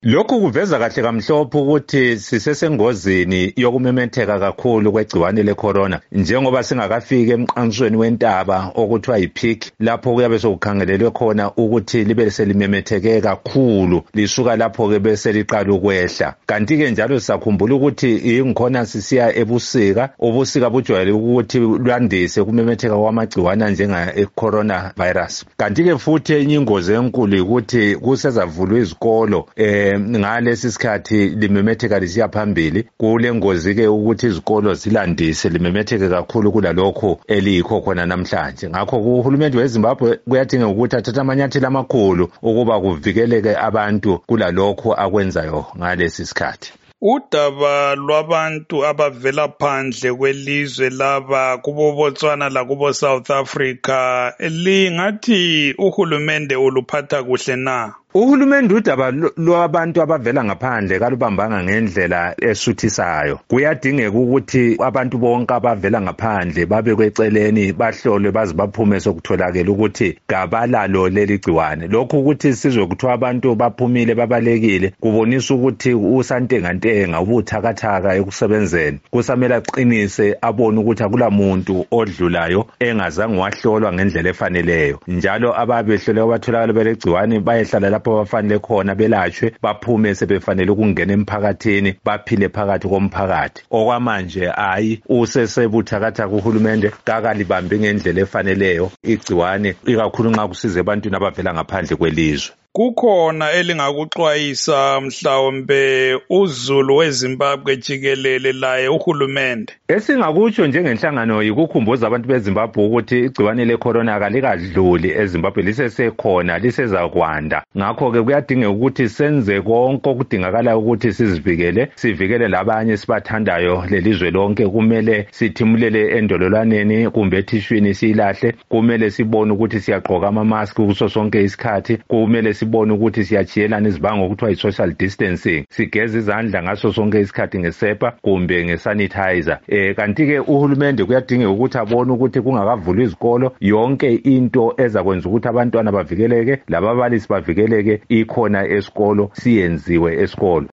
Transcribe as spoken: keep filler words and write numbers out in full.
Lokhu kuveza kahle kamhlophe ukuthi sisesengozini yokumemetheka kakhulu kwegciwane lecorona njengoba singakafiki emqansweni wentaba okuthiwa yipeak lapho kuyabe sokukhangelelwe khona ukuthi libe selimemetheke kakhulu lisuka lapho ke bese liqala ukwehla. Kanti ke njalo sisakhumbula ukuthi ingikhona sisiya ebusika, ubusika bujwayele ukuthi lwandise ukumemetheka kwamagciwana njenga ecorona virus. Kanti ke futhi enye ingozi enkulu ukuthi kusezavulwa izikolo eh ngalesi sikhathi limemetheka lisiya phambili. Kule ngozi ke ukuthi izikolo zilandise limemetheke kakhulu kulalokho eliyikho khona namhlanje. Ngakho uhulumende weZimbabwe kuyadinga ukuthi athathe amanyathelo amakhulu ukuba kuvikeleke abantu kulalokho akwenzayo ngalesi sikhathi. Udaba lwabantu abavela phandle kwelizwe laba kubo Botswana lakubo South Africa lingathi uhulumende uluphatha kuhle na? Uhulumende udaba lwabantu abavela ngaphandle kalubambanga ngendlela esuthisayo. Kuyadingeka ukuthi abantu bonke abavela ngaphandle babe kweceleni bahlolwe baze baphume sokutholakala ukuthi kabalalo leli gciwane. Lokhu ukuthi sizwe kuthiwa abantu baphumile babalekile kubonisa ukuthi usantengantenga ubuthakathaka ekusebenzeni. Kusamele aqinise abone ukuthi akula muntu odlulayo engazange wahlolwa ngendlela efaneleyo. Njalo ababehlole abatholakala belegciwane bayehlala lapho bafanele khona belashwe baphume sebefanele ukungena emphakathini baphile phakathi komphakathi. Okwamanje hayi usesebuthakatha kuhulumende kakalibambe ngendlela efaneleyo igciwane ikakhulu nxa kusiza ebantwini abavela ngaphandle kwelizwe. Kukhona elingakuxwayisa mhlawumbe uzulu weZimbabwe jikelele laye uhulumende? Esingakutsho njengenhlangano yikukhumbuza abantu beZimbabwe ukuthi igciwane lecorona kalikadluli eZimbabwe lisesekhona lisezakwanda. Ngakho ke kuyadingeka ukuthi senze konke okudingakala ukuthi sizivikele sivikele labanye sibathandayo lelizwe lonke. Kumele sithimulele endololwaneni kumbe ethishwini silahle. Kumele sibone ukuthi siyagqoka ama mask kuso sonke isikhathi. Kumele sibone ukuthi siyachiyelana izibango okuthiwa yi-social distancing. Sigeze izandla ngaso sonke isikhathi ngesepa kumbe ngesanitizer. Eh kanti ke uhulumende kuyadingeka ukuthi abone ukuthi kungakavulwa izikolo yonke into ezakwenza ukuthi abantwana bavikeleke lababalisi bavikeleke ikhona esikolo siyenziwe esikolo.